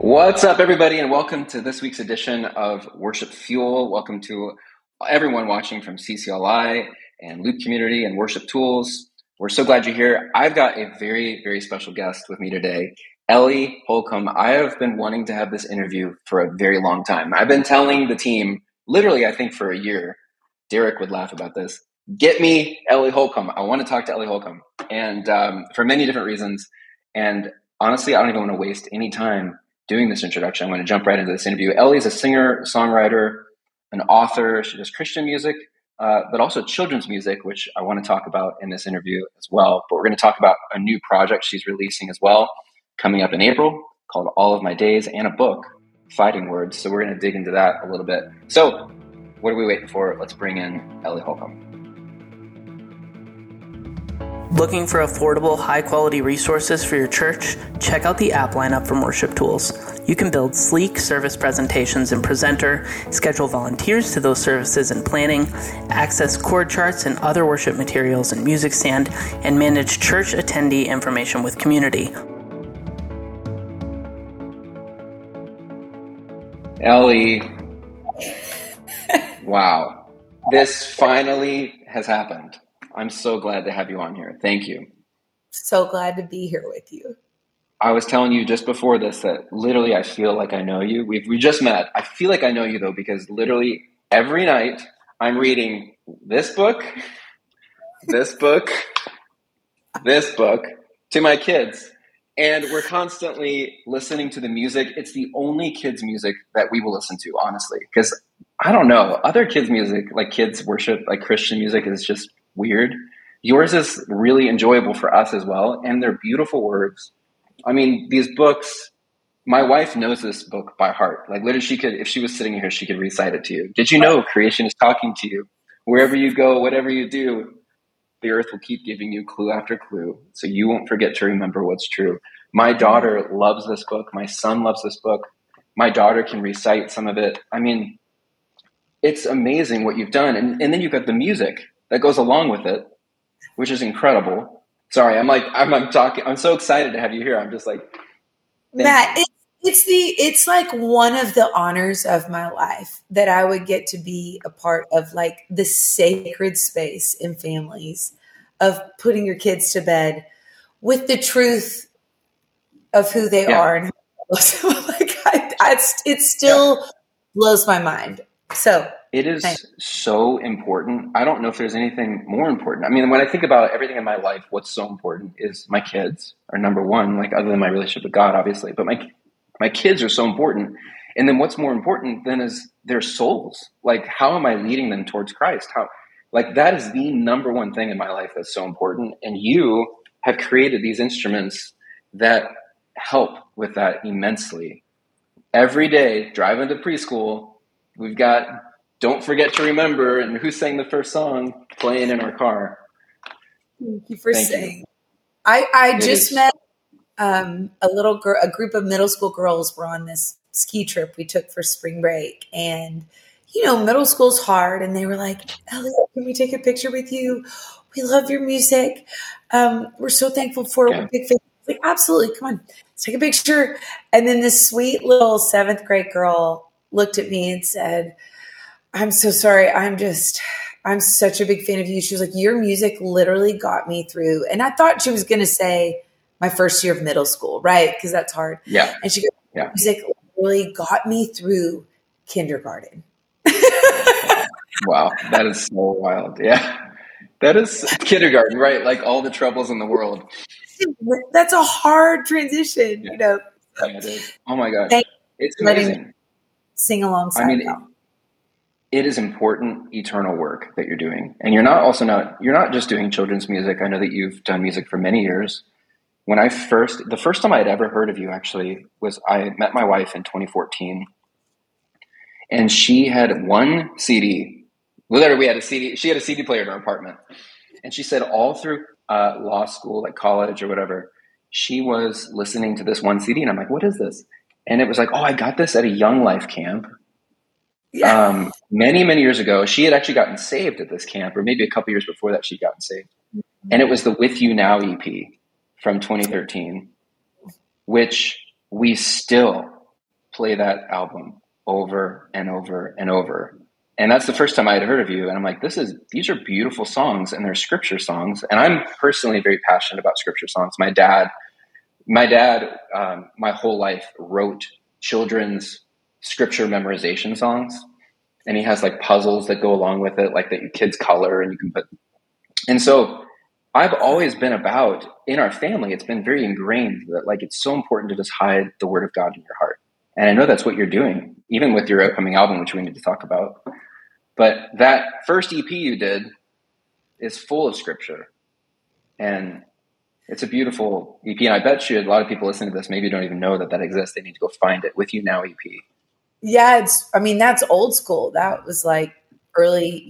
What's up, everybody, and welcome to this week's edition of Worship Fuel. Welcome to everyone watching from CCLI and Loop Community and Worship Tools. We're so glad you're here. I've got a very, very special guest with me today, Ellie Holcomb. I have been wanting to have this interview for a very long time. I've been telling the team, literally, I think for a year, Derek would laugh about this, get me Ellie Holcomb. I want to talk to Ellie Holcomb, and for many different reasons. And honestly, I don't even want to waste any time doing this introduction. I'm going to jump right into this interview. Ellie is a singer, songwriter, an author. She does Christian music, but also children's music, which I want to talk about in this interview as well. But we're going to talk about a new project she's releasing as well, coming up in April, called All of My Days, and a book, Fighting Words. So we're going to dig into that a little bit. So what are we waiting for? Let's bring in Ellie Holcomb. Looking for affordable, high-quality resources for your church? Check out the app lineup from Worship Tools. You can build sleek service presentations in Presenter, schedule volunteers to those services in Planning, access chord charts and other worship materials in Music Stand, and manage church attendee information with Community. Ellie, wow. This finally has happened. I'm so glad to have you on here. Thank you. So glad to be here with you. I was telling you just before this that literally I feel like I know you. We just met. I feel like I know you, though, because literally every night I'm reading this book, this book, this book to my kids. And we're constantly listening to the music. It's the only kids' music that we will listen to, honestly, because I don't know. Other kids' music, like kids worship, like Christian music, is just weird. Yours is really enjoyable for us as well, and they're beautiful words. I mean, these books, my wife knows this book by heart. Like literally she could, if she was sitting here, she could recite it to you. Did you know creation is talking to you? Wherever you go, whatever you do, the earth will keep giving you clue after clue, so you won't forget to remember what's true. My daughter loves this book. My son loves this book. My daughter can recite some of it. I mean, it's amazing what you've done. And then you've got the music that goes along with it, which is incredible. Sorry, I'm talking. I'm so excited to have you here. I'm just like, Matt, it's like one of the honors of my life that I would get to be a part of, like the sacred space in families of putting your kids to bed with the truth of who they are. And it still blows my mind. So it is so important. I don't know if there's anything more important. I mean, when I think about everything in my life, what's so important is my kids are number one, like other than my relationship with God, obviously. But my kids are so important. And then what's more important then is their souls. Like, how am I leading them towards Christ? That is the number one thing in my life that's so important. And you have created these instruments that help with that immensely. Every day, driving to preschool, we've got Don't Forget to Remember and Who Sang the First Song playing in our car. Thank you for saying. I just met a group of middle school girls were on this ski trip we took for spring break. And, middle school's hard. And they were like, Ellie, can we take a picture with you? We love your music. We're so thankful for it. We're big fans. Like, absolutely. Come on, let's take a picture. And then this sweet little 7th grade girl looked at me and said, I'm so sorry. I'm such a big fan of you. She was like, your music literally got me through. And I thought she was going to say my first year of middle school, right? Because that's hard. Yeah. And she goes, your music literally got me through kindergarten. Wow. That is so wild. Yeah. That is kindergarten, right? Like all the troubles in the world. That's a hard transition, Yeah, it is. Oh my God. It's amazing. Sing alongside them. It is important, eternal work that you're doing. And you're not just doing children's music. I know that you've done music for many years. The first time I had ever heard of you actually was I met my wife in 2014, and she had one CD. Literally, we had a CD. She had a CD player in our apartment, and she said all through law school, like college or whatever, she was listening to this one CD, and I'm like, what is this? And it was like, oh, I got this at a Young Life camp. Yeah. Many, many years ago. She had actually gotten saved at this camp, or maybe a couple years before that she'd gotten saved. And it was the With You Now EP from 2013, which we still play that album over and over and over. And that's the first time I had heard of you. And I'm like, these are beautiful songs, and they're scripture songs. And I'm personally very passionate about scripture songs. My dad, my whole life wrote children's scripture memorization songs. And he has like puzzles that go along with it, like that your kids color and you can put. And so I've always been about, in our family, it's been very ingrained that like, it's so important to just hide the word of God in your heart. And I know that's what you're doing, even with your upcoming album, which we need to talk about. But that first EP you did is full of scripture. And it's a beautiful EP. And I bet you a lot of people listening to this maybe don't even know that exists. They need to go find it. With You Now EP. Yeah, that's old school. That was like early,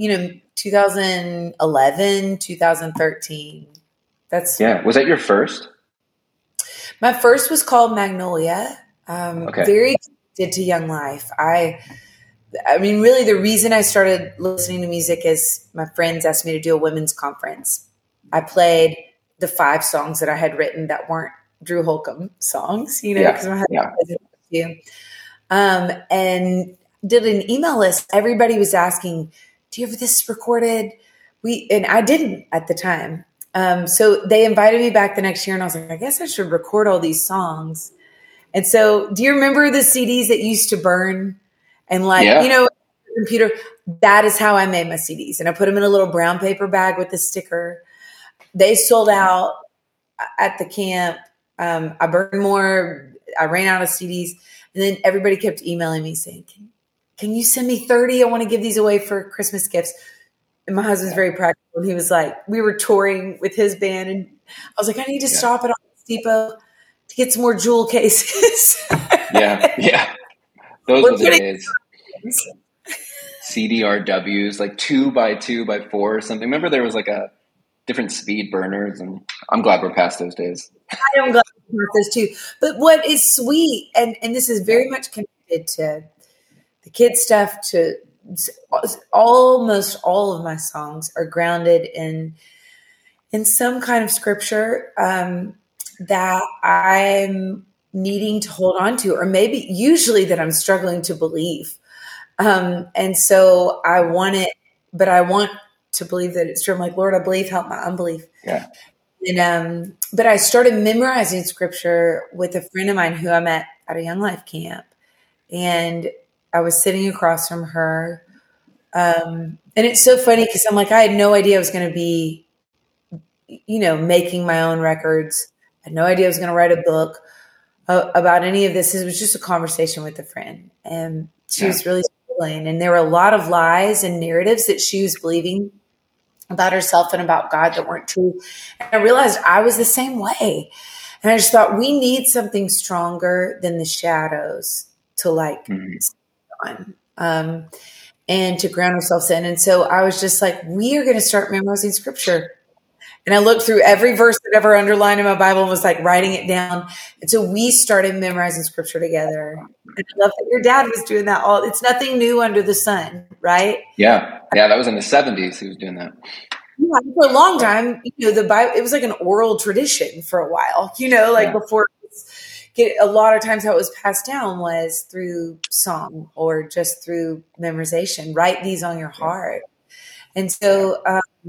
2011, 2013. Was that your first? My first was called Magnolia. Okay. Very connected to Young Life. I mean, really the reason I started listening to music is my friends asked me to do a women's conference. I played the 5 songs that I had written that weren't Drew Holcomb songs, because I had and did an email list. Everybody was asking, do you have this recorded? And I didn't at the time. So they invited me back the next year, and I was like, I guess I should record all these songs. And so do you remember the CDs that used to burn? And computer, that is how I made my CDs. And I put them in a little brown paper bag with a sticker. They sold out at the camp. I burned more. I ran out of CDs. And then everybody kept emailing me saying, can you send me 30? I want to give these away for Christmas gifts. And my husband's very practical. And he was like, we were touring with his band. And I was like, I need to stop at Office Depot to get some more jewel cases. Yeah. Those were the days. CDRWs, like 2x2x4 or something. Remember there was like a different speed burners, and I'm glad we're past those days. I am glad we're past those too. But what is sweet, and this is very much connected to the kids stuff, to almost all of my songs are grounded in some kind of scripture that I'm needing to hold on to, or maybe usually that I'm struggling to believe. And so I want it, but I want to believe that it's true. I'm like, Lord, I believe, help my unbelief. Yeah. And, but I started memorizing scripture with a friend of mine who I met at a Young Life camp. And I was sitting across from her. And it's so funny because I'm like, I had no idea I was going to be, making my own records. I had no idea I was going to write a book about any of this. It was just a conversation with a friend, and she was really struggling. And there were a lot of lies and narratives that she was believing about herself and about God that weren't true. And I realized I was the same way. And I just thought we need something stronger than the shadows to on, and to ground ourselves in. And so I was just like, we are going to start memorizing scripture. And I looked through every verse that ever underlined in my Bible and was like writing it down. And so we started memorizing scripture together. And I love that your dad was doing that. It's nothing new under the sun, right? Yeah. That was in the 70s. He was doing that. Yeah, for a long time, the Bible, it was like an oral tradition for a while, before a lot of times how it was passed down was through song or just through memorization. Write these on your heart. And so,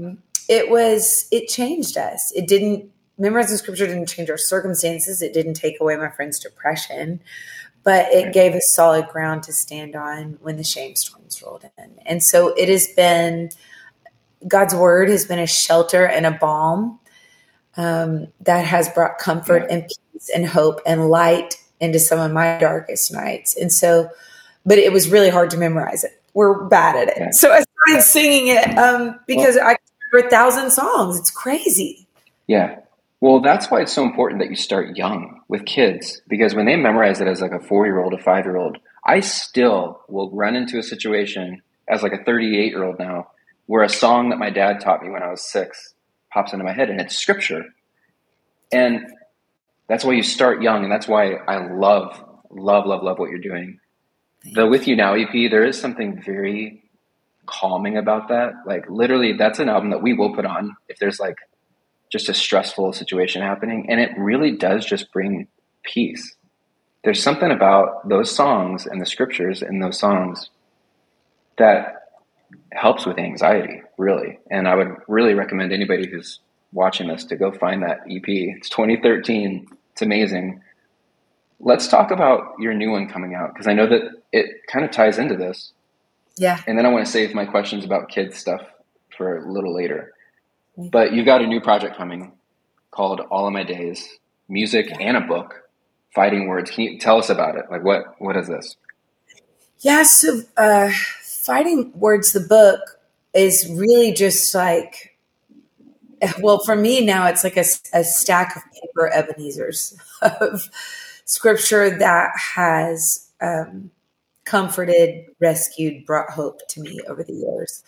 it changed us. Memorizing scripture didn't change our circumstances. It didn't take away my friend's depression, but it gave us solid ground to stand on when the shame storms rolled in. And so it has been, God's word has been a shelter and a balm that has brought comfort and peace and hope and light into some of my darkest nights. And so, but it was really hard to memorize it. We're bad at it. Yeah. So I started singing it because I remember 1,000 songs. It's crazy. Yeah. Well, that's why it's so important that you start young with kids, because when they memorize it as like a 4-year-old, a 5-year-old, I still will run into a situation as like a 38-year-old now where a song that my dad taught me when I was 6 pops into my head, and it's scripture. And that's why you start young. And that's why I love what you're doing. The With You Now EP, there is something very calming about that. Like literally that's an album that we will put on if there's like just a stressful situation happening. And it really does just bring peace. there's something about those songs and the scriptures in those songs that helps with anxiety, really. And I would really recommend anybody who's watching this to go find that EP. It's 2013. It's amazing. Let's talk about your new one coming out, because I know that it kind of ties into this. Yeah. And then I want to save my questions about kids stuff for a little later. But you've got a new project coming called All of My Days, music and a book, Fighting Words. Can you tell us about it? Like, what is this? Yeah, so Fighting Words, the book, is really just like, well, for me now, it's like a stack of paper Ebenezer's of scripture that has comforted, rescued, brought hope to me over the years.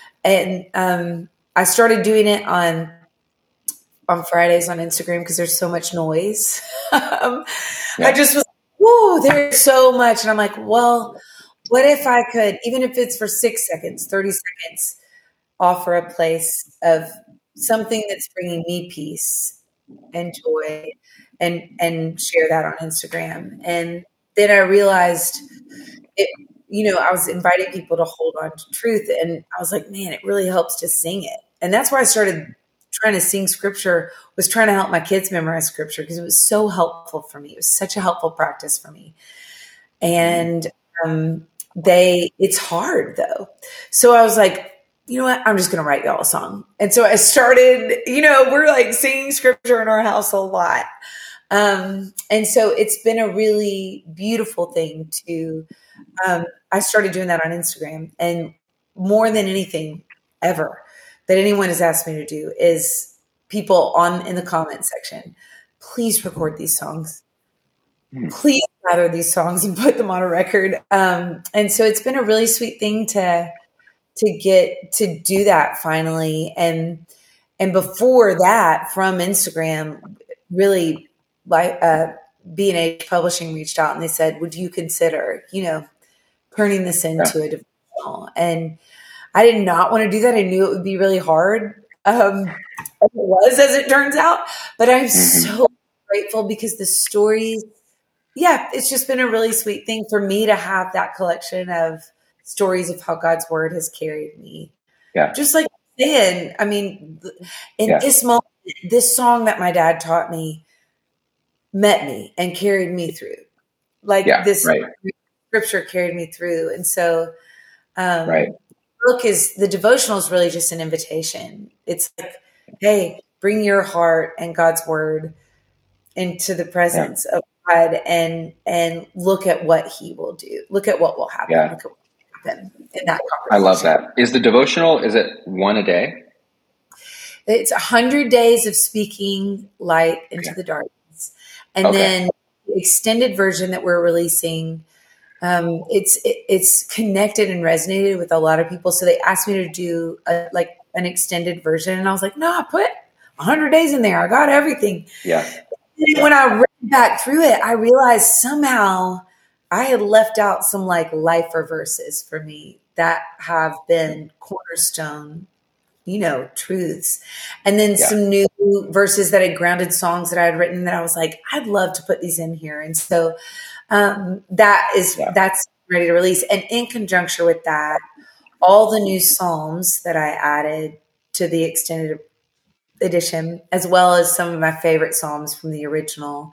And I started doing it on Fridays on Instagram because there's so much noise. I just was, whoa, there's so much. And I'm like, well, what if I could, even if it's for 6 seconds, 30 seconds, offer a place of something that's bringing me peace and joy, and share that on Instagram. And then I realized it, I was inviting people to hold on to truth. And I was like, man, it really helps to sing it. And that's why I started trying to sing scripture, was trying to help my kids memorize scripture, because it was so helpful for me. It was such a helpful practice for me. And it's hard though. So I was like, you know what? I'm just going to write y'all a song. And so I started, we're like singing scripture in our house a lot. And so it's been a really beautiful thing to, I started doing that on Instagram, and more than anything ever that anyone has asked me to do is people in the comment section, please record these songs. Please gather these songs and put them on a record. And so it's been a really sweet thing to get to do that finally. And before that, from Instagram, really, like B&H Publishing reached out and they said, would you consider, turning this into a devotional? And I did not want to do that. I knew it would be really hard. It was, as it turns out, but I'm so grateful because the stories, it's just been a really sweet thing for me to have that collection of stories of how God's word has carried me. Yeah. Just like saying, I mean, this moment, this song that my dad taught me met me and carried me through. Like this scripture carried me through. And so, the devotional is really just an invitation. It's like, hey, bring your heart and God's word into the presence of God and look at what he will do. Look at what will happen. Look at what will happen in that conversation. I love that. Is the devotional, is it one a day? It's 100 days of speaking light into the darkness. And then the extended version that we're releasing, it's connected and resonated with a lot of people. So they asked me to do an extended version. And I was like, no, I put 100 days in there. I got everything. Yeah. When I read back through it, I realized somehow I had left out some lifer verses for me that have been cornerstone, truths. And then some new verses that had grounded songs that I had written that I was like, I'd love to put these in here. And so that's ready to release. And in conjunction with that, all the new Psalms that I added to the extended edition, as well as some of my favorite Psalms from the original,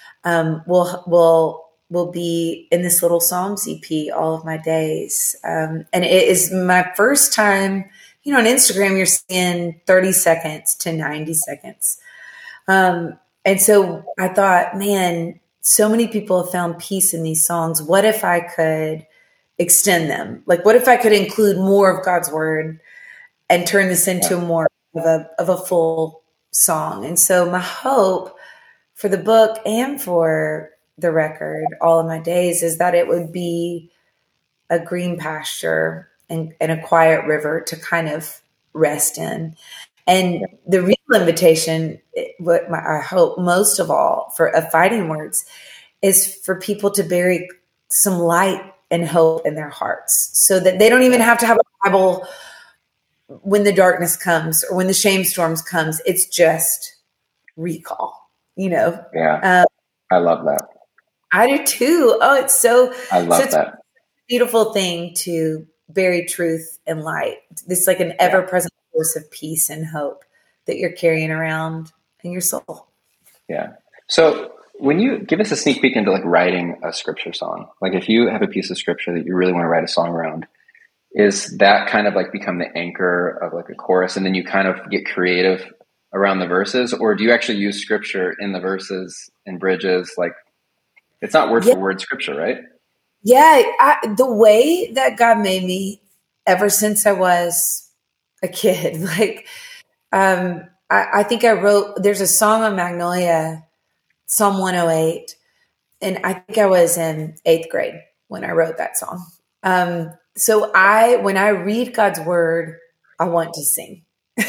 will be in this little Psalms EP, All of My Days. And it is my first time, on Instagram, you're seeing 30 seconds to 90 seconds. And so I thought, man, so many people have found peace in these songs. What if I could extend them? Like, what if I could include more of God's word and turn this into more of a full song? And so my hope for the book and for the record, All of My Days, is that it would be a green pasture and a quiet river to kind of rest in. And the real invitation, I hope most of all for Fighting Words, is for people to bury some light and hope in their hearts so that they don't even have to have a Bible when the darkness comes or when the shame storms comes. It's just recall, Yeah, I love that. I do too. Oh, I love it's that. a beautiful thing to bury truth and light. It's like an ever-present force of peace and hope that you're carrying around in your soul. Yeah. So when you give us a sneak peek into like writing a scripture song, like if you have a piece of scripture that you really want to write a song around, is that kind of like become the anchor of like a chorus and then you kind of get creative around the verses, or do you actually use scripture in the verses and bridges? Like it's not word for word scripture, right? Yeah. The way that God made me ever since I was a kid, like, I think I wrote, there's a song on Magnolia, Psalm 108. And I think I was in 8th grade when I wrote that song. So when I read God's word, I want to sing.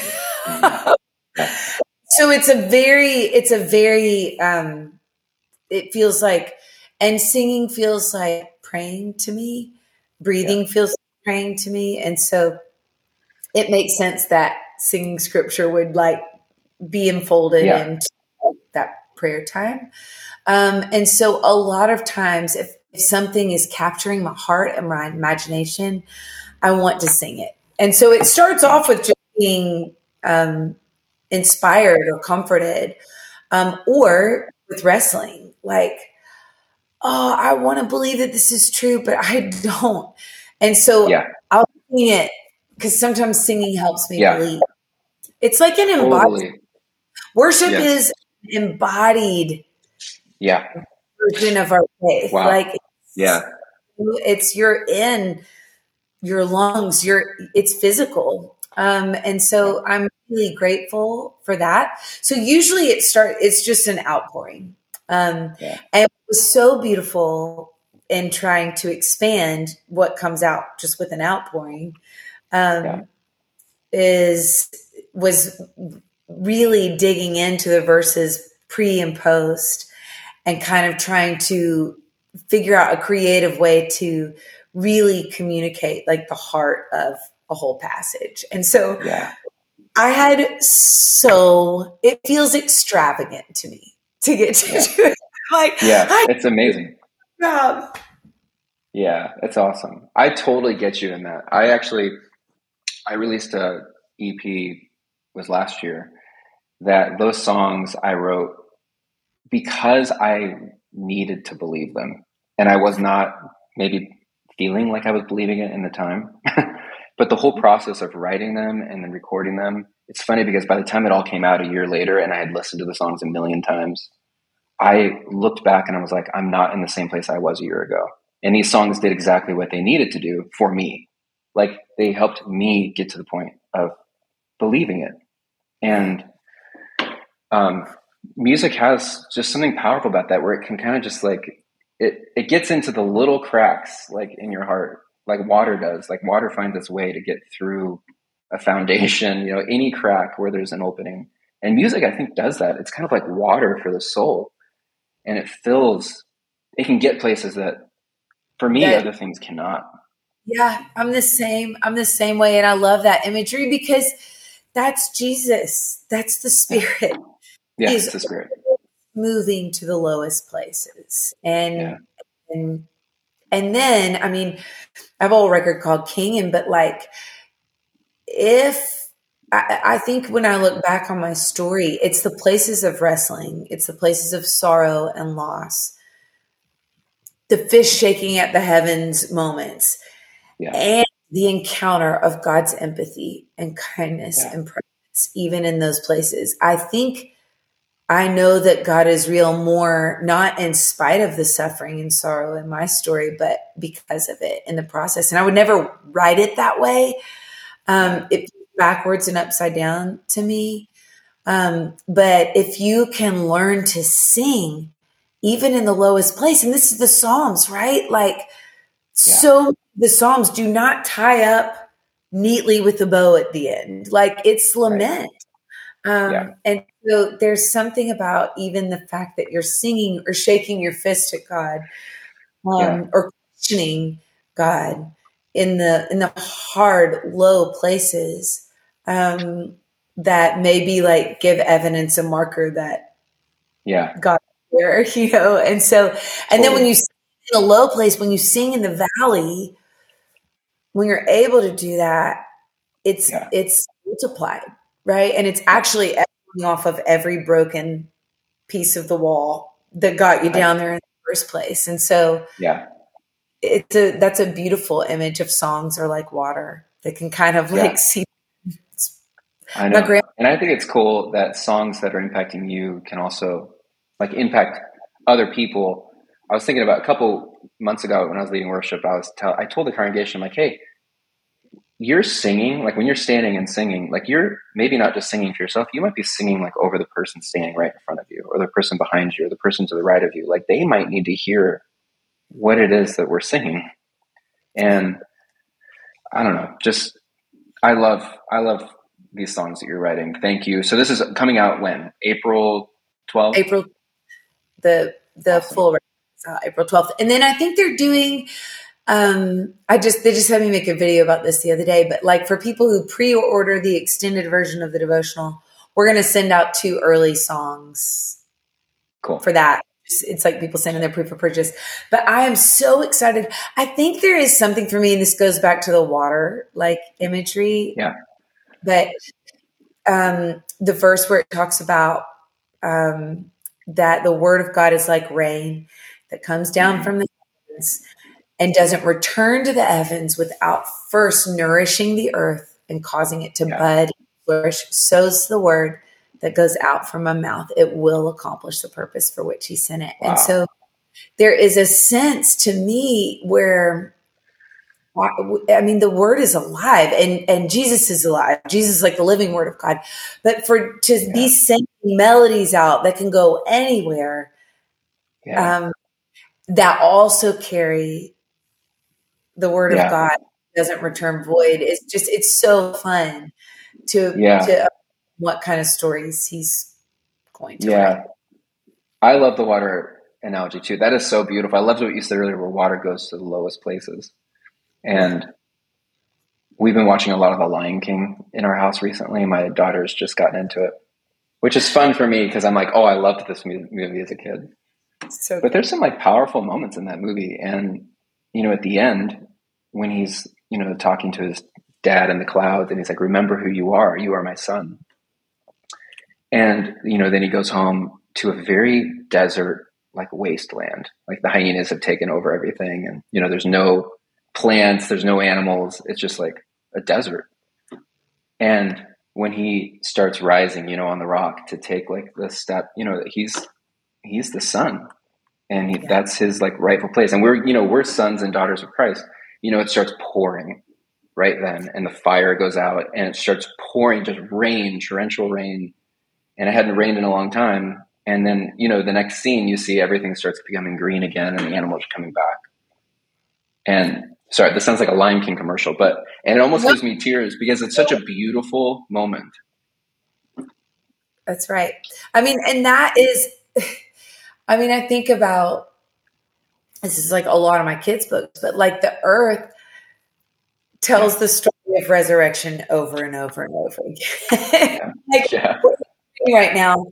So it feels like, and singing feels like praying to me, breathing feels like praying to me. And so it makes sense that singing scripture would like be enfolded into that prayer time. And so a lot of times if something is capturing my heart and my imagination, I want to sing it. And so it starts off with just being inspired or comforted, or with wrestling, like, oh, I want to believe that this is true, but I don't. And so I'll sing it because sometimes singing helps me believe. It's like an embodied worship is embodied version of our faith. Wow. Like, it's you're in your lungs, it's physical. And so I'm really grateful for that. So usually it's just an outpouring. And it was so beautiful in trying to expand what comes out just with an outpouring, was really digging into the verses pre and post and kind of trying to figure out a creative way to really communicate like the heart of a whole passage. And so it feels extravagant to me to get to do it. Like, it's amazing. Yeah, it's awesome. I totally get you in that. I released a EP was last year that those songs I wrote because I needed to believe them. And I was not maybe feeling like I was believing it in the time. But the whole process of writing them and then recording them, it's funny because by the time it all came out a year later and I had listened to the songs a million times, I looked back and I was like, I'm not in the same place I was a year ago. And these songs did exactly what they needed to do for me. Like they helped me get to the point of believing it. And music has just something powerful about that where it can kind of just like, it gets into the little cracks like in your heart, like water does. Like water finds its way to get through a foundation, any crack where there's an opening. And music, I think, does that. It's kind of like water for the soul. And it can get places that, for me, other things cannot. Yeah, I'm the same way. And I love that imagery because that's Jesus. That's the Spirit. Yeah, it's the Spirit. Moving to the lowest places. And then, I mean, I have a whole record called Kingin', but like, I think when I look back on my story, it's the places of wrestling. It's the places of sorrow and loss, the fish shaking at the heavens moments, and the encounter of God's empathy and kindness and presence, even in those places. I think I know that God is real more, not in spite of the suffering and sorrow in my story, but because of it in the process. And I would never write it that way. It backwards and upside down to me. But if you can learn to sing, even in the lowest place, and this is the Psalms, right? Like so the Psalms do not tie up neatly with the bow at the end. Like it's lament. And so there's something about even the fact that you're singing or shaking your fist at God, or questioning God in the hard, low places, that maybe like give evidence, a marker that God here, and so, and then when you sing in the low place, when you sing in the valley, when you're able to do that, it's multiplied, right? And it's actually echoing off of every broken piece of the wall that got you down there in the first place. And so that's a beautiful image of songs are like water that can kind of like see. I know. And I think it's cool that songs that are impacting you can also like impact other people. I was thinking about a couple months ago when I was leading worship, I told the congregation, I'm like, hey, you're singing, like when you're standing and singing, like you're maybe not just singing for yourself, you might be singing like over the person standing right in front of you or the person behind you or the person to the right of you. Like they might need to hear what it is that we're singing. And I don't know, just, I love these songs that you're writing. Thank you. So this is coming out when? April 12th? April, the awesome. Full April 12th. And then I think they're doing, they just had me make a video about this the other day, but like for people who pre-order the extended version of the devotional, we're going to send out 2 early songs. Cool. For that. It's like people sending their proof of purchase, but I am so excited. I think there is something for me, and this goes back to the water, like imagery. Yeah. But the verse where it talks about that the word of God is like rain that comes down from the heavens and doesn't return to the heavens without first nourishing the earth and causing it to bud and flourish. So's the word that goes out from my mouth. It will accomplish the purpose for which he sent it. Wow. And so there is a sense to me where, I mean, the word is alive and Jesus is alive. Jesus is like the living word of God. But to be sending melodies out that can go anywhere, that also carry the word of God, doesn't return void. It's so fun to what kind of stories he's going to write. I love the water analogy too. That is so beautiful. I loved what you said earlier, where water goes to the lowest places. And we've been watching a lot of The Lion King in our house recently. My daughter's just gotten into it, which is fun for me because I'm like, oh, I loved this movie as a kid. But there's some like powerful moments in that movie. And, at the end when he's, talking to his dad in the clouds and he's like, remember who you are my son. And, then he goes home to a very desert, like wasteland, like the hyenas have taken over everything. And, there's no plants, there's no animals. It's just like a desert. And when he starts rising, on the rock to take like the step, he's the son and that's his like rightful place. And we're sons and daughters of Christ. It starts pouring right then and the fire goes out and it starts pouring, just rain, torrential rain. And it hadn't rained in a long time. And then, the next scene, you see everything starts becoming green again and the animals are coming back. And sorry, this sounds like a Lion King commercial, and it almost gives me tears because it's such a beautiful moment. That's right. I mean, and that is, I think about, this is like a lot of my kids' books, but like the earth tells the story of resurrection over and over and over again. Right now.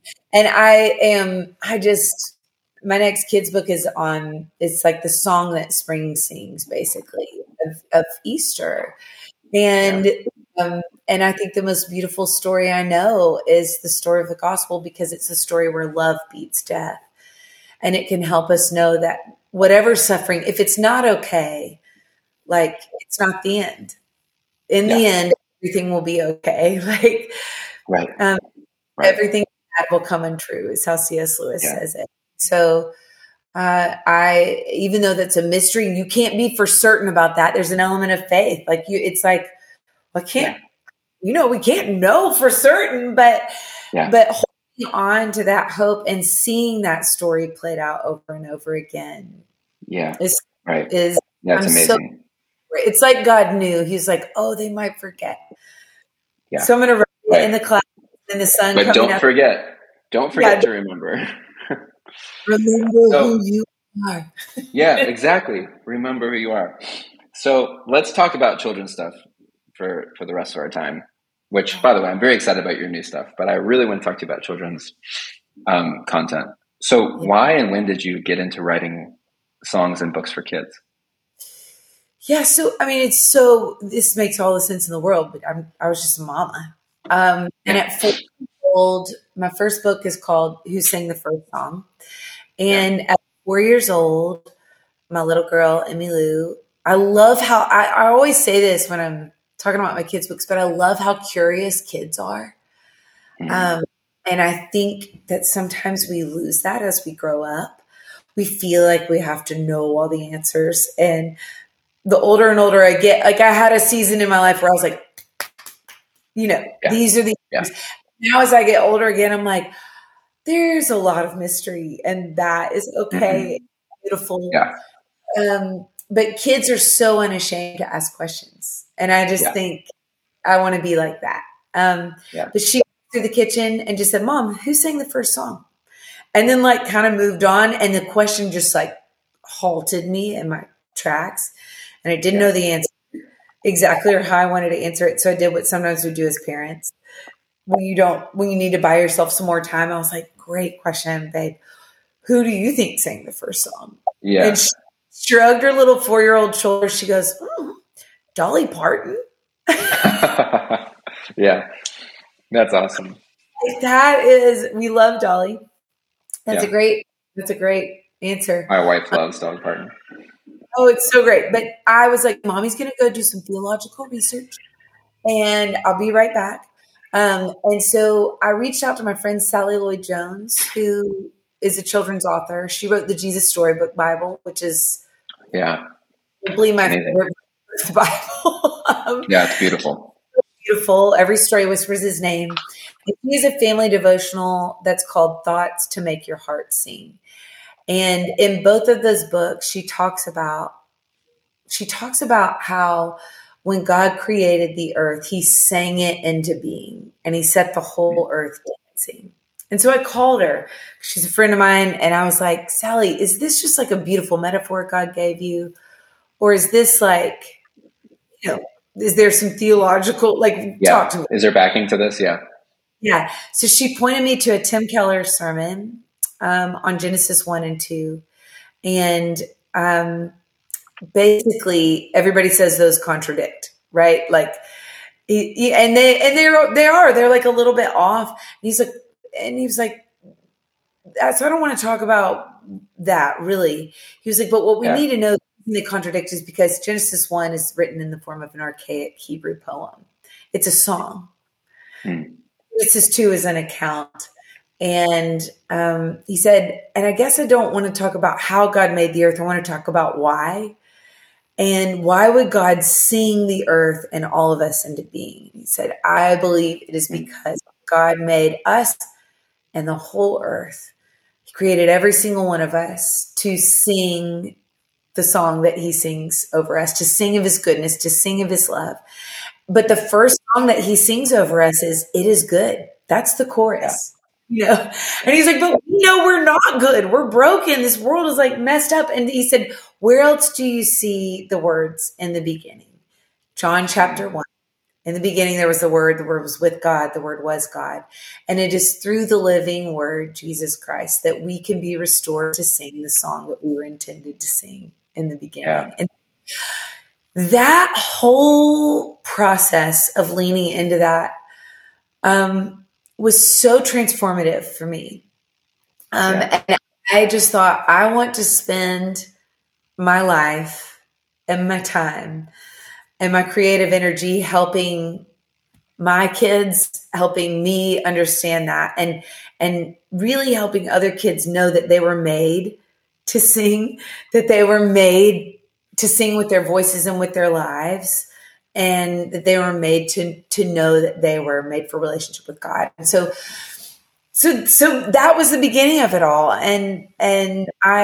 And my next kids book is it's like the song that spring sings basically of Easter. And I think the most beautiful story I know is the story of the gospel because it's a story where love beats death. And it can help us know that whatever suffering, if it's not okay, like it's not the end. In the end, everything will be okay. Everything bad will come untrue is how C.S. Lewis says it. So even though that's a mystery, you can't be for certain about that. There's an element of faith. It's like, we can't know for certain, but holding on to that hope and seeing that story played out over and over again. That's I'm amazing. It's like God knew. He's like, oh, they might forget. So I'm going to write it in the cloud and the sun. But don't forget to remember. Remember who you are. Exactly. Remember who you are. So let's talk about children's stuff for the rest of our time, which, by the way, I'm very excited about your new stuff, but I really want to talk to you about children's content. So why and when did you get into writing songs and books for kids? Yeah. So, I mean, this makes all the sense in the world, but I was just a mama. And at 4 years old, my first book is called Who Sang the First Song? And at 4 years old, my little girl, Emmy Lou, I love how I always say this when I'm talking about my kids' books, but I love how curious kids are. And I think that sometimes we lose that as we grow up. We feel like we have to know all the answers. And the older and older I get, like I had a season in my life where I was like, these are the things. Now as I get older again, I'm like, there's a lot of mystery and that is okay. Beautiful. Yeah. But kids are so unashamed to ask questions. And I just think I want to be like that. But she went through the kitchen and just said, Mom, who sang the first song? And then like kind of moved on. And the question just like halted me in my tracks. And I didn't know the answer exactly or how I wanted to answer it. So I did what sometimes we do as parents. When you need to buy yourself some more time, I was like, great question, babe. Who do you think sang the first song? Yeah. And she shrugged her little 4-year-old shoulders. She goes, Dolly Parton. Yeah. That's awesome. We love Dolly. That's a great answer. My wife loves Dolly Parton. Oh, it's so great. But I was like, Mommy's going to go do some theological research and I'll be right back. And so I reached out to my friend, Sally Lloyd Jones, who is a children's author. She wrote the Jesus Storybook Bible, which is probably my favorite Bible. It's beautiful. Beautiful. Every story whispers his name. And he has a family devotional that's called Thoughts to Make Your Heart Sing. And in both of those books, she talks about how when God created the earth, he sang it into being and he set the whole earth dancing. And so I called her. She's a friend of mine. And I was like, Sally, is this just like a beautiful metaphor God gave you? Or is this like, is there some theological, talk to me? Is there backing to this? Yeah. Yeah. So she pointed me to a Tim Keller sermon on Genesis 1 and 2. And basically everybody says those contradict, right? Like, they're like a little bit off. And he was like, so I don't want to talk about that really. He was like, but what we need to know they contradict is because Genesis 1 is written in the form of an archaic Hebrew poem. It's a song. Genesis 2 is an account. And he said, and I guess I don't want to talk about how God made the earth. I want to talk about why. And why would God sing the earth and all of us into being? He said, I believe it is because God made us and the whole earth. He created every single one of us to sing the song that he sings over us, to sing of his goodness, to sing of his love. But the first song that he sings over us is, it is good. That's the chorus. And he's like, but we know we're not good. We're broken. This world is like messed up. And he said, where else do you see the words in the beginning? John chapter 1. In the beginning, there was the Word was with God, the Word was God. And it is through the living Word, Jesus Christ, that we can be restored to sing the song that we were intended to sing in the beginning. Yeah. And that whole process of leaning into that was so transformative for me. And I just thought, I want to spend my life and my time and my creative energy helping my kids, helping me understand that, and really helping other kids know that they were made to sing, that they were made to sing with their voices and with their lives, and that they were made to know that they were made for relationship with God. And so that was the beginning of it all. And I,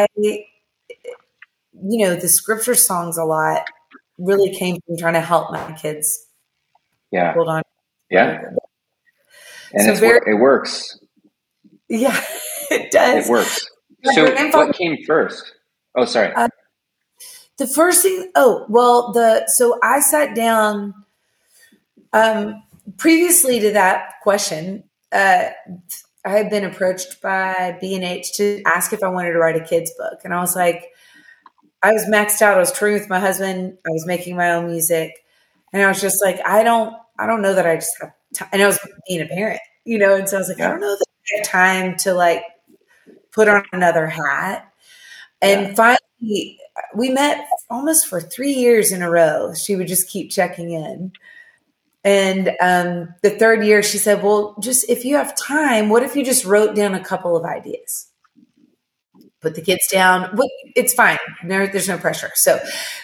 the scripture songs a lot really came from trying to help my kids hold on. Yeah. And it works. Yeah, it does. It works. So what came first? Oh, sorry. The first thing, so I sat down, previously to that question, I I had been approached by B&H to ask if I wanted to write a kid's book. And I was like, I was maxed out. I was touring with my husband. I was making my own music. And I was just like, I don't know that I just have time. And I was being a parent, and so I was like, I don't know that I have time to like put on another hat. And finally, we met almost for 3 years in a row. She would just keep checking in. And the third year she said, well, just if you have time, what if you just wrote down a couple of ideas? Put the kids down. Well, it's fine. There's no pressure. So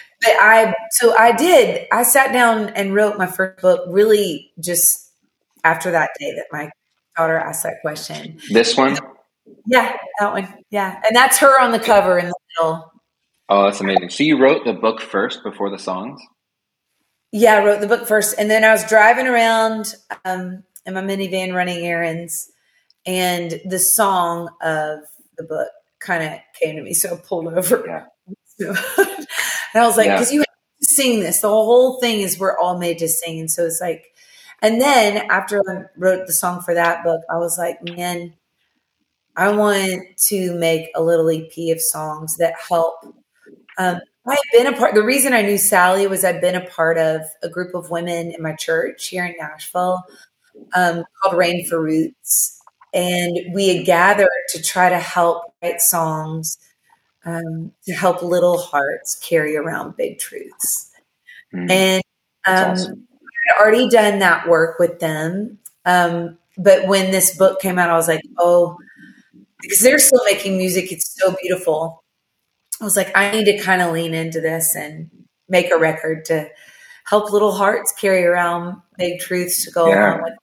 I did. I sat down and wrote my first book really just after that day that my daughter asked that question. This one? Yeah, that one. Yeah. And that's her on the cover in the middle. Oh, that's amazing. So you wrote the book first before the songs? Yeah, I wrote the book first. And then I was driving around in my minivan running errands, and the song of the book kind of came to me. So I pulled over. Yeah. And I was like, because you have to sing this. The whole thing is we're all made to sing. And so it's like, and then after I wrote the song for that book, I was like, man, I want to make a little EP of songs that help. I've been a part. The reason I knew Sally was I'd been a part of a group of women in my church here in Nashville called Rain for Roots. And we had gathered to try to help write songs to help little hearts carry around big truths. And awesome. I'd already done that work with them. But when this book came out, I was like, oh, because they're still making music. It's so beautiful. I was like, I need to kind of lean into this and make a record to help little hearts carry around big truths to go along with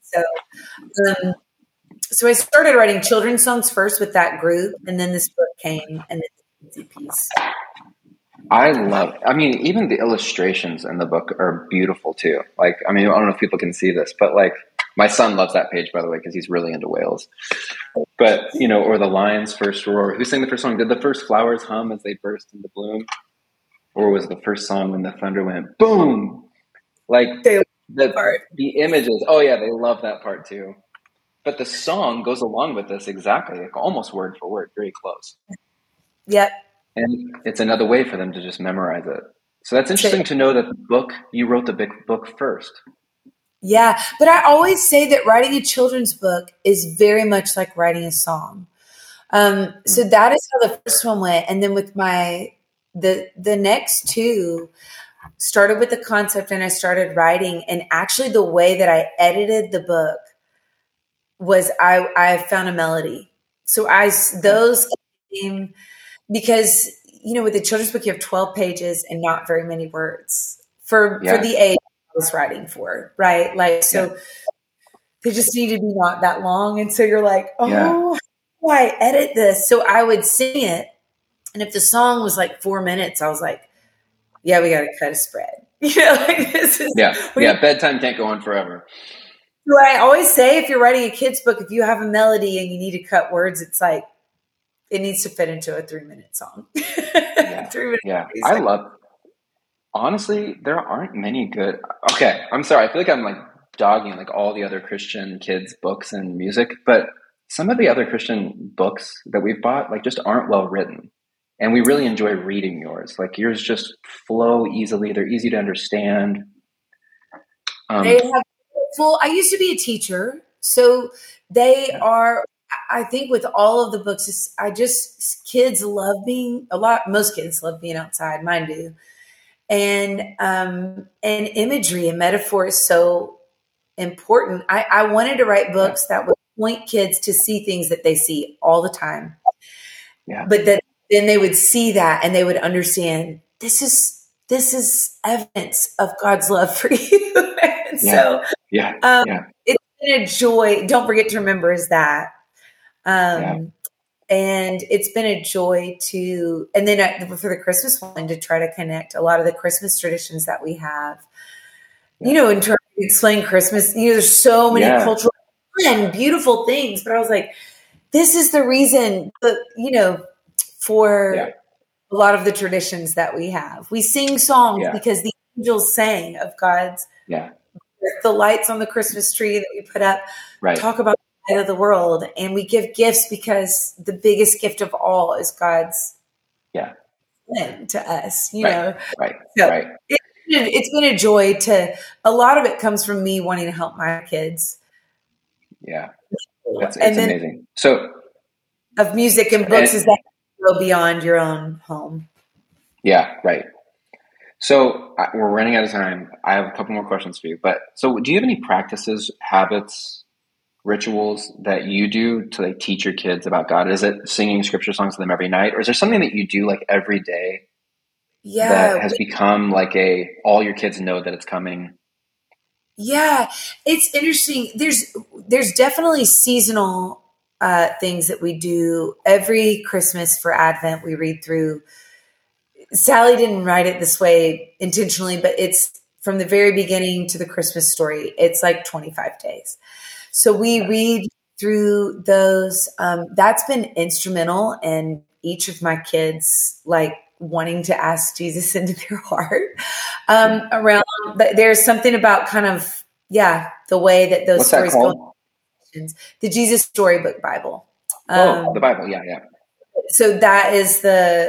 it. So I started writing children's songs first with that group, and then this book came, and it's a piece. Even the illustrations in the book are beautiful too. Like, I don't know if people can see this, but like my son loves that page, by the way, because he's really into whales. But, or the lions first roar. Who sang the first song? Did the first flowers hum as they burst into bloom? Or was the first song when the thunder went boom? Like the images. Oh yeah, they love that part too. But the song goes along with this exactly, like almost word for word, very close. Yep. And it's another way for them to just memorize it. So that's interesting to know that you wrote the big book first. Yeah, but I always say that writing a children's book is very much like writing a song. So that is how the first one went. And then with the next two started with the concept, and I started writing. And actually the way that I edited the book was I found a melody. So those came because, with the children's book, you have 12 pages and not very many words for the age I was writing for, right? Like, so they just need to be not that long. And so you're like, how do I edit this? So I would sing it. And if the song was like 4 minutes, I was like, yeah, we got to cut a spread. This is. Bedtime can't go on forever. So I always say, if you're writing a kid's book, if you have a melody and you need to cut words, it's like, it needs to fit into a 3-minute song. 3 minutes. Yeah. Honestly, there aren't many good. Okay. I'm sorry. I feel like I'm like dogging like all the other Christian kids books and music, but some of the other Christian books that we've bought, like, just aren't well written. And we really enjoy reading yours. Like, yours just flow easily. They're easy to understand. I used to be a teacher, so they are, I think with all of the books, kids love most kids love being outside, mine do. And imagery and metaphor is so important. I wanted to write books that would point kids to see things that they see all the time. Yeah. But then they would see that and they would understand this is evidence of God's love for you. So it's been a joy. Don't forget to remember is that. And it's been a joy and then for the Christmas one, to try to connect a lot of the Christmas traditions that we have, in terms of explaining Christmas, there's so many cultural and beautiful things, but I was like, this is the reason for a lot of the traditions that we have. We sing songs because the angels sang of God's, the lights on the Christmas tree that we put up, talk about light of the world, and we give gifts because the biggest gift of all is God's to us, know. Right. So right. It's been a joy a lot of it comes from me wanting to help my kids. Yeah. It's amazing. So of music and books is that go beyond your own home. Yeah. Right. So we're running out of time. I have a couple more questions for you, but so do you have any practices, habits, rituals that you do to like teach your kids about God? Is it singing scripture songs to them every night, or is there something that you do like every day that has become like all your kids know that it's coming? Yeah, it's interesting. There's definitely seasonal things that we do every Christmas for Advent. We read through. Sally didn't write it this way intentionally, but it's from the very beginning to the Christmas story. It's like 25 days. So we read through those. That's been instrumental in each of my kids, like wanting to ask Jesus into their heart. Around, there's something about kind of, the way that those stories go. The Jesus Storybook Bible. The Bible. Yeah. So that is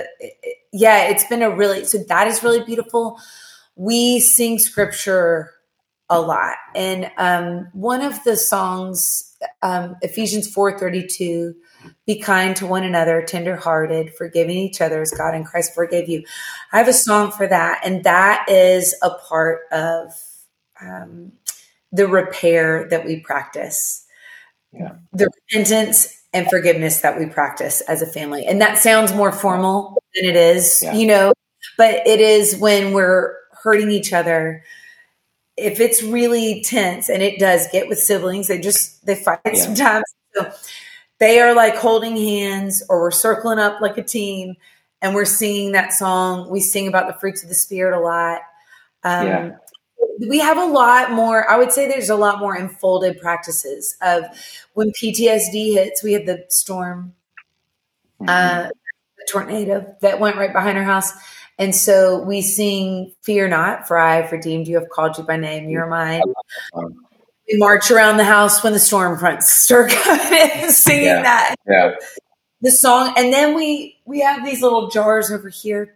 it's been that is really beautiful. We sing scripture a lot. And one of the songs, Ephesians 4:32, be kind to one another, tenderhearted, forgiving each other as God in Christ forgave you. I have a song for that. And that is a part of the repair that we practice. Yeah. The repentance and forgiveness that we practice as a family. And that sounds more formal than it is, but it is when we're hurting each other. If it's really tense, and it does get with siblings, they fight sometimes. So they are like holding hands, or we're circling up like a team, and we're singing that song. We sing about the fruits of the Spirit a lot. We have a lot more, I would say there's a lot more enfolded practices of when PTSD hits. We had the storm, the tornado that went right behind our house. And so we sing, fear not, for I have redeemed you, have called you by name, you're mine. We march around the house when the storm fronts start coming and singing that. Yeah. The song. And then we have these little jars over here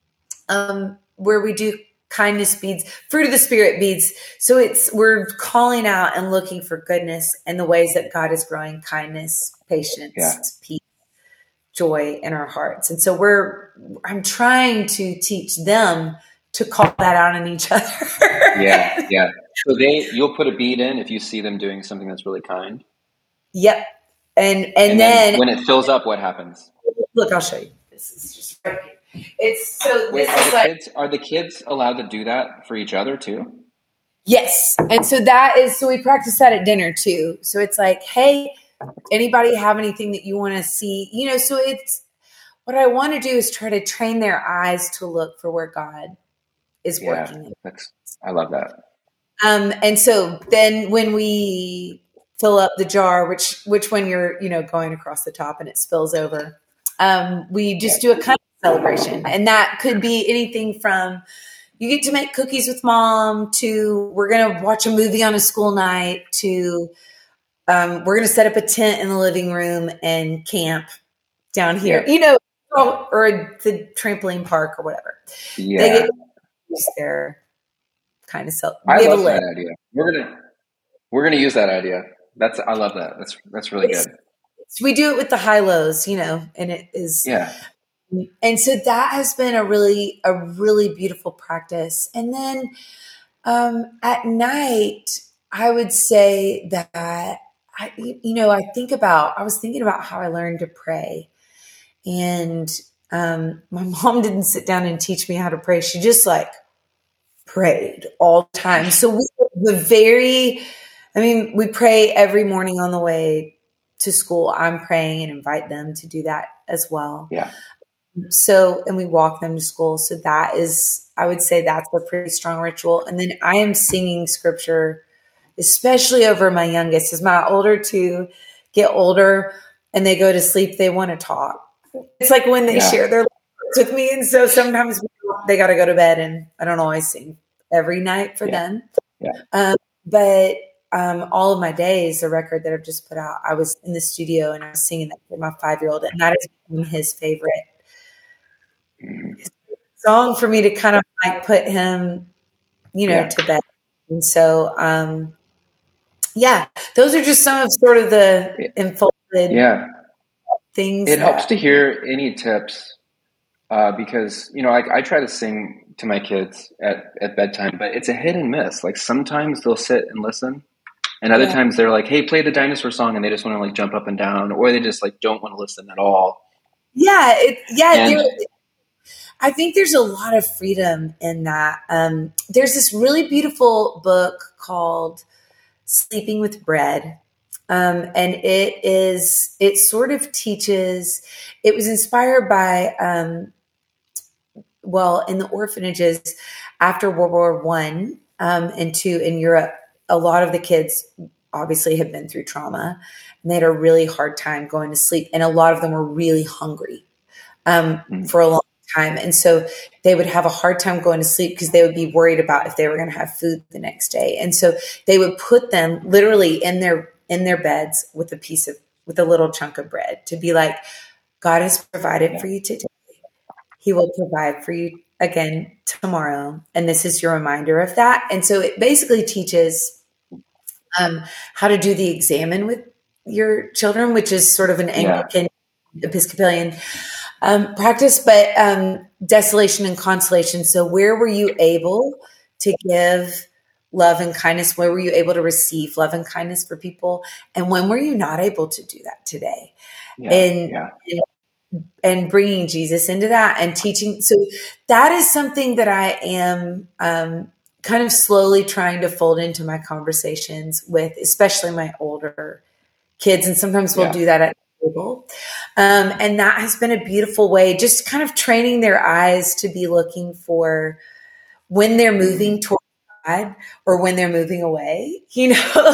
where we do kindness beads, fruit of the Spirit beads. So we're calling out and looking for goodness and the ways that God is growing kindness, patience, peace, joy in our hearts. And so I'm trying to teach them to call that out in each other. Yeah. So you'll put a bead in if you see them doing something that's really kind. Yep. And then when it fills up, what happens? Look, I'll show you. This is just right here. Are the kids allowed to do that for each other too? Yes. And so so we practice that at dinner too. So it's like, hey, anybody have anything that you want to see? So it's what I want to do is try to train their eyes to look for where God is working. I love that. And so then when we fill up the jar, which when you're, going across the top and it spills over, we just do a kind of celebration. And that could be anything from you get to make cookies with mom to we're going to watch a movie on a school night to we're going to set up a tent in the living room and camp down here, or the trampoline park or whatever. Yeah. They get to use their kind of I love that idea. We're going to use that idea. I love that. That's really good. So we do it with the high lows, and it is. Yeah. And so that has been a really beautiful practice. And then at night, I would say that I was thinking about how I learned to pray. And my mom didn't sit down and teach me how to pray. She just prayed all the time. So we pray every morning on the way to school. I'm praying and invite them to do that as well. Yeah. So, and we walk them to school. So I would say that's a pretty strong ritual. And then I am singing scripture, especially over my youngest. As my older two get older and they go to sleep, they want to talk. It's like when they share their lives with me. And so sometimes they got to go to bed, and I don't always sing every night for them. Yeah. But All of My Days, the record that I've just put out, I was in the studio and I was singing that for my 5-year-old, and that is his favorite song for me to kind of like put him, to bed. And so, those are just some of sort of the enfolded things. It helps to hear any tips because, I try to sing to my kids at bedtime, but it's a hit and miss. Like sometimes they'll sit and listen, and other times they're like, hey, play the dinosaur song, and they just want to like jump up and down, or they just like don't want to listen at all. I think there's a lot of freedom in that. There's this really beautiful book called Sleeping with Bread. And it sort of teaches, it was inspired by, in the orphanages after World War I and II in Europe, a lot of the kids obviously had been through trauma, and they had a really hard time going to sleep. And a lot of them were really hungry for a long time. And so they would have a hard time going to sleep because they would be worried about if they were going to have food the next day. And so they would put them literally in their beds with a little chunk of bread to be like, God has provided for you today. He will provide for you again tomorrow. And this is your reminder of that. And so it basically teaches how to do the examen with your children, which is sort of an Anglican Episcopalian practice, but desolation and consolation. So where were you able to give love and kindness? Where were you able to receive love and kindness for people? And when were you not able to do that today? And bringing Jesus into that and teaching. So that is something that I am kind of slowly trying to fold into my conversations with, especially my older kids. And sometimes we'll do that at the table. And that has been a beautiful way, just kind of training their eyes to be looking for when they're moving toward God or when they're moving away, and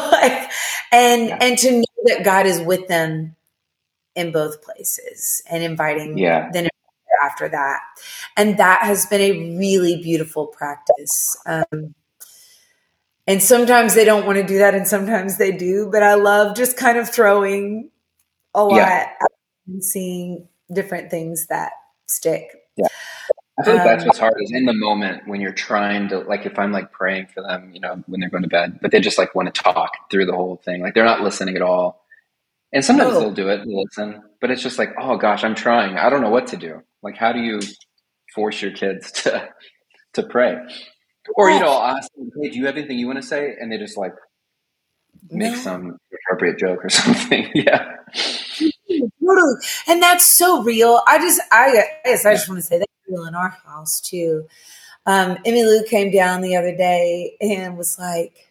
to know that God is with them in both places and inviting them after that. And that has been a really beautiful practice. And sometimes they don't want to do that and sometimes they do, but I love just kind of throwing a lot and seeing different things that stick. Yeah. I think that's what's hard is in the moment when you're trying to, like, if I'm like praying for them, when they're going to bed, but they just like want to talk through the whole thing. Like they're not listening at all. And sometimes they'll do it, they'll listen, but it's just like, oh gosh, I'm trying. I don't know what to do. Like, how do you force your kids to pray? Or, I'll ask them, hey, do you have anything you want to say? And they just like make some appropriate joke or something. Yeah. Totally. And that's so real. I guess I just want to say that's real in our house too. Emmy Lou came down the other day and was like,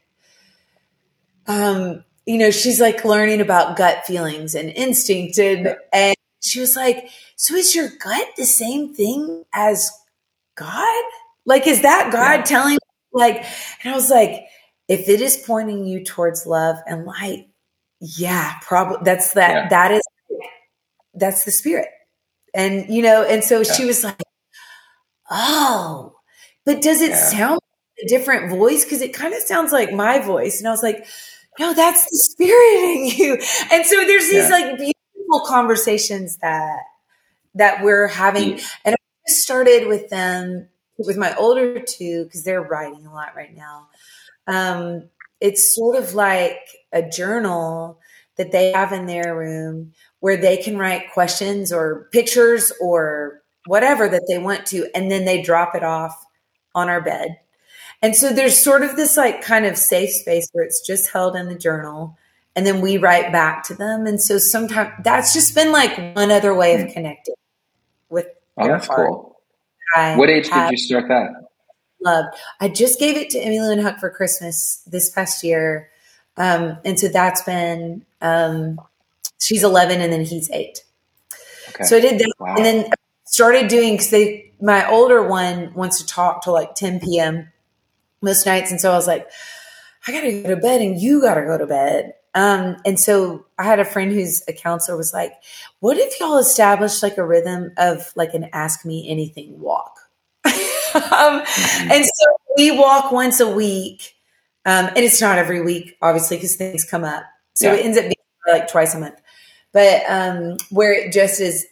she's like learning about gut feelings and instinct. And she was like, so is your gut the same thing as God? Like, is that God telling you, and I was like, if it is pointing you towards love and light, probably that's that's the Spirit. And, and so she was like, oh, but does it sound like a different voice? Cause it kind of sounds like my voice. And I was like, no, that's the Spirit in you. And so there's these like beautiful conversations that we're having. And I just started with them, with my older two, because they're writing a lot right now. It's sort of like a journal that they have in their room where they can write questions or pictures or whatever that they want to, and then they drop it off on our bed. And so there's sort of this like kind of safe space where it's just held in the journal and then we write back to them. And so sometimes that's just been like one other way of connecting with their that's heart. Cool. What age did you start that? Loved. I just gave it to Emmy Lou and Huck for Christmas this past year. And so that's been, she's 11 and then he's 8. Okay. So I did that and then started doing, cause my older one wants to talk till like 10 PM most nights. And so I was like, I got to go to bed and you got to go to bed. And so I had a friend who's a counselor was like, what if y'all established like a rhythm of like an ask me anything walk? And so we walk once a week. And it's not every week, obviously, because things come up. So Yeah. it ends up being like twice a month. But where it just is,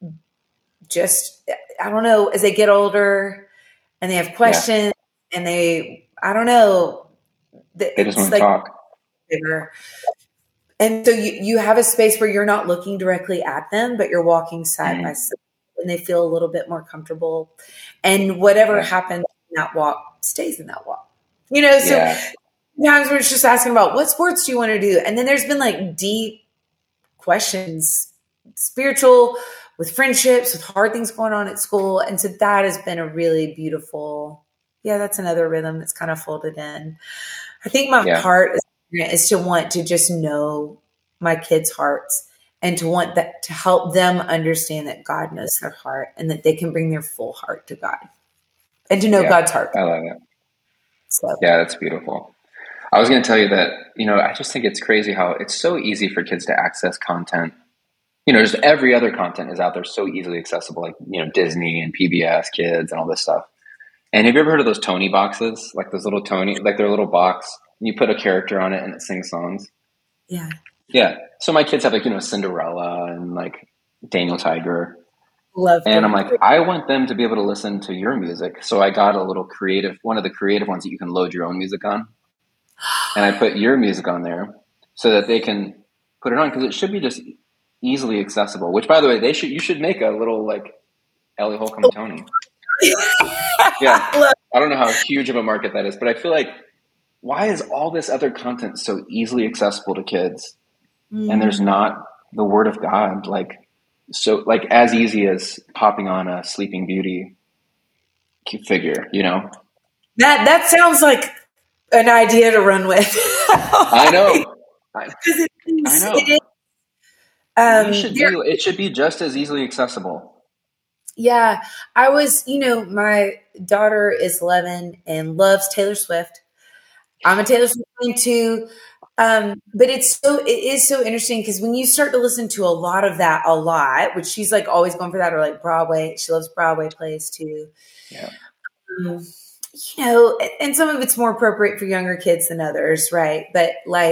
I don't know, as they get older and they have questions and I don't know. They just want to talk. Bigger. And so you have a space where you're not looking directly at them, but you're walking side by side, and they feel a little bit more comfortable. And whatever happens in that walk stays in that walk. So times we're just asking about what sports do you want to do? And then there's been like deep questions, spiritual, with friendships, with hard things going on at school. And so that has been a really beautiful, that's another rhythm that's kind of folded in. I think my heart is to want to just know my kids' hearts and to want that to help them understand that God knows their heart and that they can bring their full heart to God and to know God's heart. I love it. So. Yeah, that's beautiful. I was going to tell you that, I just think it's crazy how it's so easy for kids to access content. Just every other content is out there so easily accessible, like, Disney and PBS Kids and all this stuff. And have you ever heard of those Tony boxes? Like those little Tony, like their little box, and you put a character on it and it sings songs. Yeah. Yeah. So my kids have like, Cinderella and like Daniel Tiger. Love and I'm like, I want them to be able to listen to your music. So I got a little one of the creative ones that you can load your own music on. And I put your music on there so that they can put it on, because it should be just easily accessible, which, by the way, you should make a little like Ellie Holcomb Tony. Yeah. I don't know how huge of a market that is, but I feel like, why is all this other content so easily accessible to kids? And there's not the Word of God, so as easy as popping on a Sleeping Beauty figure, That sounds like an idea to run with. I know. I know. It should be just as easily accessible. Yeah. I was, my daughter is 11 and loves Taylor Swift. I'm a Taylor Swift fan too. But it is so interesting, because when you start to listen to a lot of that which she's like always going for that, or like Broadway, she loves Broadway plays too. Yeah. And some of it's more appropriate for younger kids than others. Right. But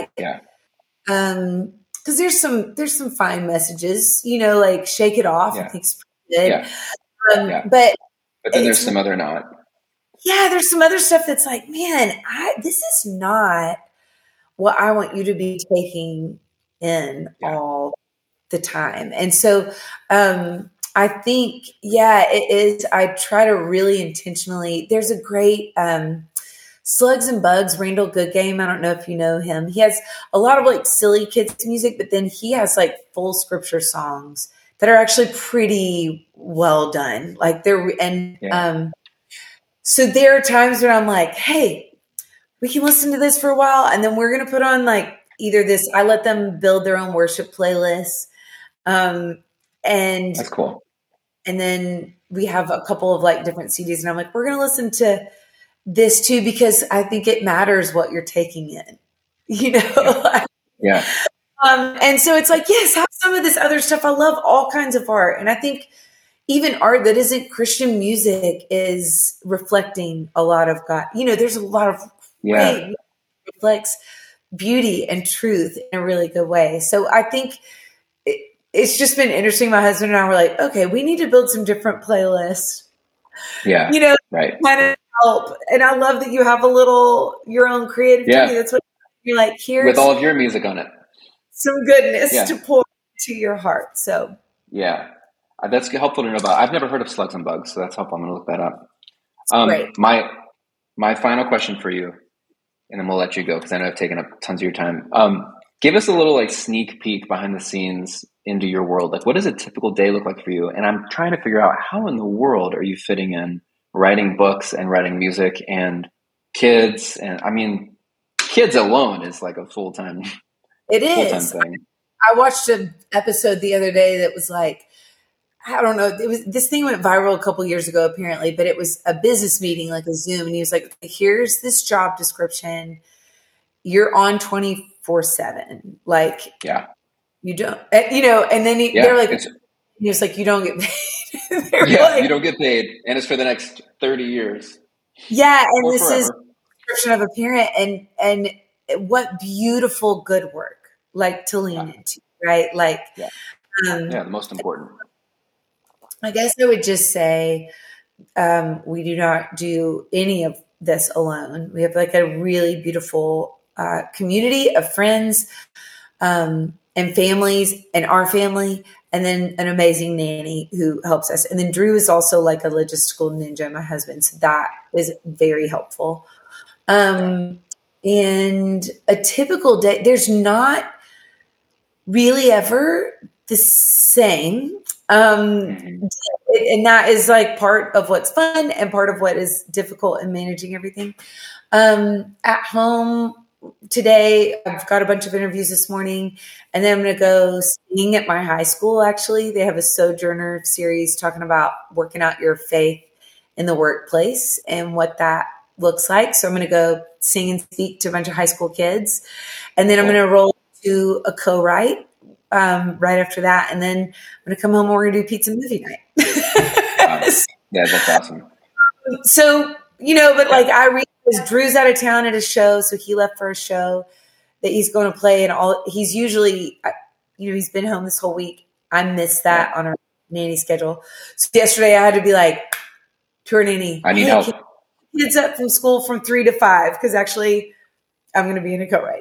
cause there's some fine messages, like Shake It Off. I think it's pretty good. Yeah. But then there's some other not. Yeah. There's some other stuff that's like, man, this is not what I want you to be taking in all the time. And so, I think, it is. I try to really intentionally, there's a great, Slugs and Bugs, Randall Goodgame. I don't know if you know him. He has a lot of like silly kids music, but then he has like full scripture songs that are actually pretty well done. So there are times when I'm like, hey, we can listen to this for a while, and then we're going to put on like either this, I let them build their own worship playlist. And that's cool. And then we have a couple of like different CDs, and I'm like, we're going to listen to this too, because I think it matters what you're taking in, Yeah. And so it's like, yes, have some of this other stuff. I love all kinds of art. And I think even art that isn't Christian music is reflecting a lot of God. There's a lot of great reflects beauty and truth in a really good way. So I think it's just been interesting. My husband and I were like, okay, we need to build some different playlists. Yeah. Right. Kind of help. And I love that you have your own creative journey. That's what you're like, here's with all of your music on it. Some goodness to pour to your heart. So that's helpful to know about. I've never heard of Slugs and Bugs, so that's helpful. I'm going to look that up. Great. My final question for you, and then we'll let you go because I know I've taken up tons of your time. Give us a little like sneak peek behind the scenes into your world. Like, what does a typical day look like for you? And I'm trying to figure out, how in the world are you fitting in writing books and writing music and kids? And I mean, kids alone is like a full-time thing. I watched an episode the other day that was like, I don't know. This thing went viral a couple years ago, apparently, but it was a business meeting, like a Zoom. And he was like, here's this job description. You're on 24/7. Like, you don't, and then they're like, he was like, you don't get paid. You don't get paid. And it's for the next 30 years. Yeah. And or forever. description of a parent, and what beautiful good work, like to lean into, right? Like, the most important. I guess I would just say, we do not do any of this alone. We have like a really beautiful community of friends and families, and our family, and then an amazing nanny who helps us. And then Drew is also like a logistical ninja, my husband. So that is very helpful. And a typical day, there's not really ever the same. And that is like part of what's fun and part of what is difficult in managing everything. At home today, I've got a bunch of interviews this morning, and then I'm going to go sing at my high school. Actually, they have a Sojourner series talking about working out your faith in the workplace and what that looks like. So I'm going to go sing and speak to a bunch of high school kids, and then I'm going to roll to a co-write right after that. And then I'm going to come home and we're going to do pizza movie night. Yeah, that's awesome. So, but like I realized Drew's out of town at a show. So he left for a show that he's going to play, and he's usually, he's been home this whole week. I missed that on our nanny schedule. So yesterday I had to be like, tour nanny, I need help. Kids up from school from 3 to 5. Cause actually I'm going to be in a co-write.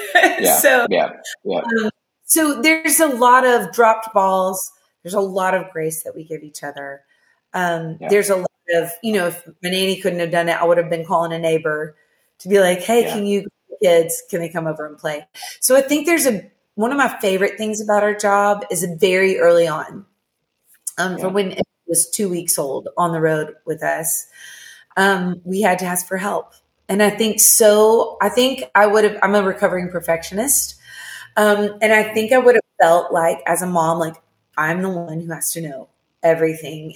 So there's a lot of dropped balls. There's a lot of grace that we give each other. There's a lot of, if my nanny couldn't have done it, I would have been calling a neighbor to be like, hey, can they come over and play? So I think one of my favorite things about our job is very early on, from when it was 2 weeks old on the road with us, we had to ask for help. And I think I'm a recovering perfectionist. And I think I would have felt like as a mom, like I'm the one who has to know everything.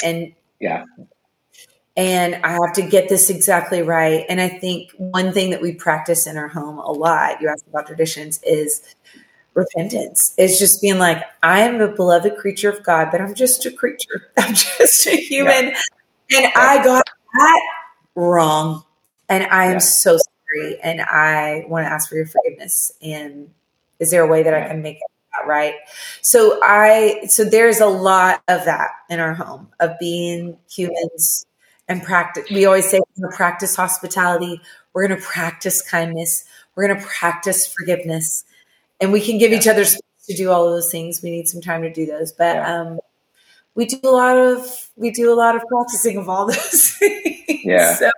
And I have to get this exactly right. And I think one thing that we practice in our home a lot, you asked about traditions, is repentance. It's just being like, I am a beloved creature of God, but I'm just a creature. I'm just a human. And I got that wrong. And I am so sorry. And I want to ask for your forgiveness. And is there a way that I can make it right? So there's a lot of that in our home, of being humans and practice. We always say we're going to practice hospitality. We're going to practice kindness. We're going to practice forgiveness. And we can give each other space to do all of those things. We need some time to do those. But we do a lot of practicing of all those things. Yeah. So,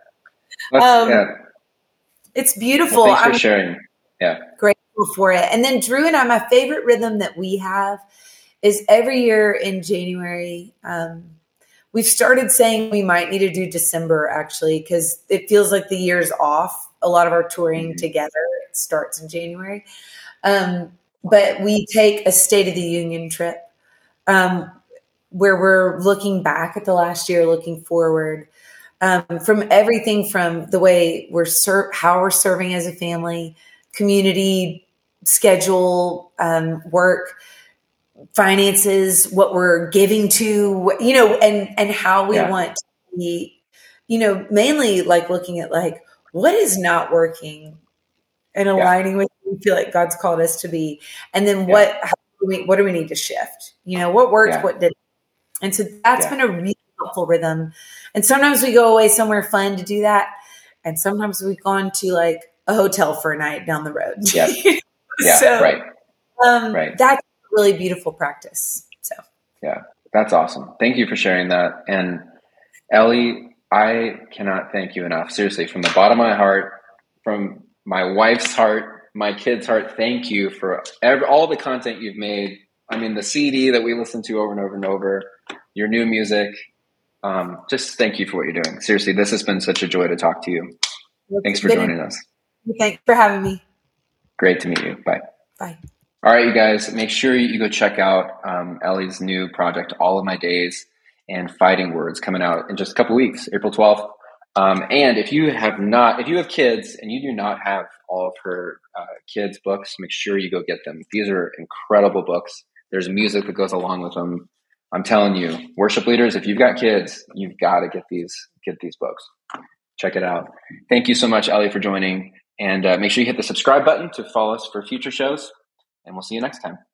it's beautiful. Well, thanks for sharing. Yeah. Grateful for it. And then Drew and I, my favorite rhythm that we have is every year in January, we've started saying we might need to do December, actually, because it feels like the year's off. A lot of our touring together starts in January. But we take a State of the Union trip where we're looking back at the last year, looking forward, from everything from the way how we're serving as a family, community, schedule, work, finances, what we're giving to, and how we want to be, mainly like looking at like what is not working and aligning with what we feel like God's called us to be. And then what do we need to shift? What worked, what didn't. And so that's been a really helpful rhythm. And sometimes we go away somewhere fun to do that. And sometimes we've gone to like a hotel for a night down the road. Yeah. Yeah. So, right. That's a really beautiful practice. So, yeah, that's awesome. Thank you for sharing that. And Ellie, I cannot thank you enough. Seriously, from the bottom of my heart, from my wife's heart, my kids' heart, thank you for all the content you've made. I mean, the CD that we listen to over and over and over, your new music. Just thank you for what you're doing. Seriously, this has been such a joy to talk to you. Thanks for joining us. Thanks for having me. Great to meet you. Bye. Bye. All right, you guys, make sure you go check out Ellie's new project, All of My Days and Fighting Words, coming out in just a couple weeks, April 12th. And if you have kids and you do not have all of her kids' books, make sure you go get them. These are incredible books. There's music that goes along with them. I'm telling you, worship leaders, if you've got kids, you've got to get these books. check it out. Thank you so much, Ellie, for joining. And make sure you hit the subscribe button to follow us for future shows. And we'll see you next time.